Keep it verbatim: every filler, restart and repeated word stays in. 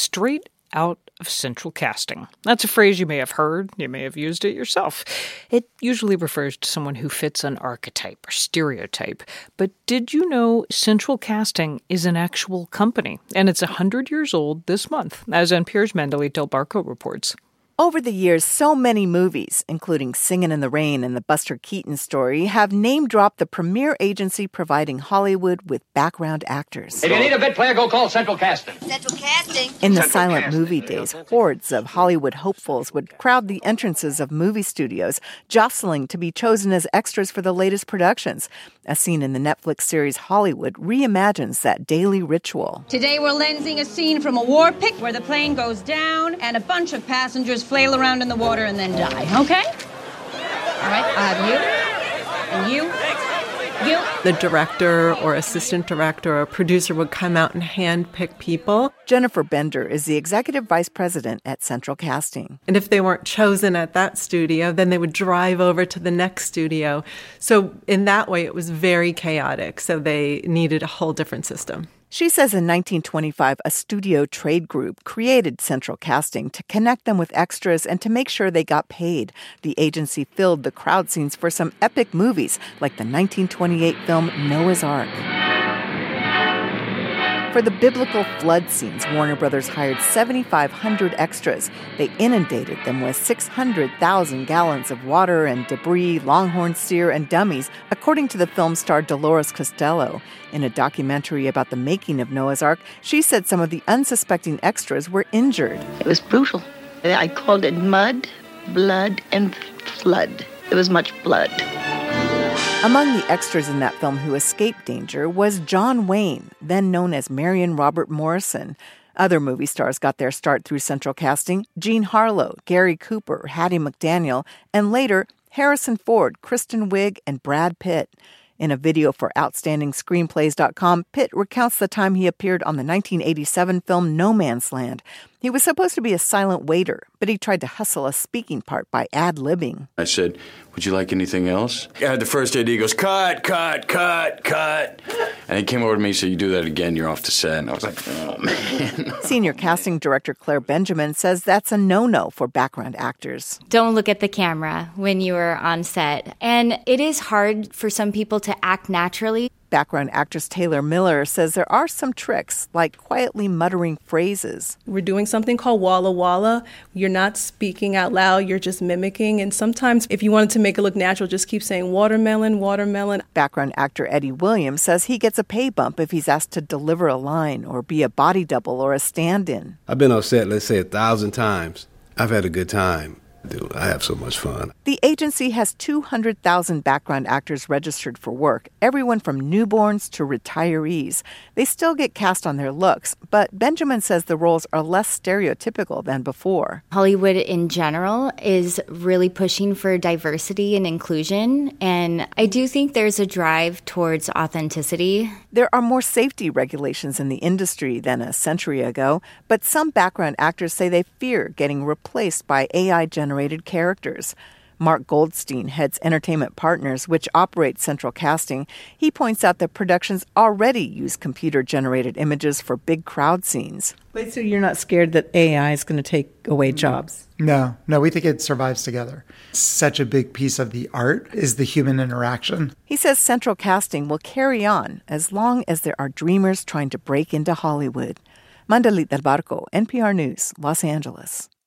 straight out of central casting. That's a phrase you may have heard. You may have used it yourself. It usually refers to someone who fits an archetype or stereotype. But did you know Central Casting is an actual company? And it's one hundred years old this month, as N P R's Mandalit Del Barco reports. Over the years, so many movies, including Singin' in the Rain and the Buster Keaton Story, have name-dropped the premier agency providing Hollywood with background actors. If you need a bit player, go call Central Casting. Central Casting. In the Central silent Casting. movie days, hordes of Hollywood hopefuls would crowd the entrances of movie studios, jostling to be chosen as extras for the latest productions. A scene in the Netflix series Hollywood reimagines that daily ritual. Today we're lensing a scene from a war pic where the plane goes down and a bunch of passengers flail around in the water and then die, okay? All right, I have you, and you, you. The director or assistant director or producer would come out and handpick people. Jennifer Bender is the executive vice president at Central Casting. And if they weren't chosen at that studio, then they would drive over to the next studio. So in that way, it was very chaotic. So they needed a whole different system. She says in nineteen twenty-five, a studio trade group created Central Casting to connect them with extras and to make sure they got paid. The agency filled the crowd scenes for some epic movies, like the nineteen twenty-eight film Noah's Ark. For the biblical flood scenes, Warner Brothers hired seventy-five hundred extras. They inundated them with six hundred thousand gallons of water and debris, longhorn steer, and dummies, according to the film star Dolores Costello. In a documentary about the making of Noah's Ark, she said some of the unsuspecting extras were injured. It was brutal. I called it mud, blood, and flood. There was much blood. Among the extras in that film who escaped danger was John Wayne, then known as Marion Robert Morrison. Other movie stars got their start through Central Casting: Jean Harlow, Gary Cooper, Hattie McDaniel, and later Harrison Ford, Kristen Wiig, and Brad Pitt. In a video for outstanding screenplays dot com, Pitt recounts the time he appeared on the nineteen eighty-seven film No Man's Land. He was supposed to be a silent waiter, but he tried to hustle a speaking part by ad-libbing. I said, would you like anything else? Yeah, the first A D goes, cut, cut, cut, cut. And he came over to me and said, you do that again, you're off the set. And I was like, oh, man. Senior casting director Claire Benjamin says that's a no-no for background actors. Don't look at the camera when you are on set. And it is hard for some people to act naturally. Background actress Taylor Miller says there are some tricks, like quietly muttering phrases. We're doing something called Walla Walla. You're not speaking out loud, you're just mimicking. And sometimes if you wanted to make it look natural, just keep saying watermelon, watermelon. Background actor Eddie Williams says he gets a pay bump if he's asked to deliver a line or be a body double or a stand-in. I've been on set, let's say, a thousand times. I've had a good time. Dude, I have so much fun. The agency has two hundred thousand background actors registered for work, everyone from newborns to retirees. They still get cast on their looks, but Benjamin says the roles are less stereotypical than before. Hollywood in general is really pushing for diversity and inclusion, and I do think there's a drive towards authenticity. There are more safety regulations in the industry than a century ago, but some background actors say they fear getting replaced by A I-generated characters. Mark Goldstein heads Entertainment Partners, which operates Central Casting. He points out that productions already use computer-generated images for big crowd scenes. Wait, so you're not scared that A I is going to take away jobs? No, no, we think it survives together. Such a big piece of the art is the human interaction. He says Central Casting will carry on as long as there are dreamers trying to break into Hollywood. Mandalit Del Barco, N P R News, Los Angeles.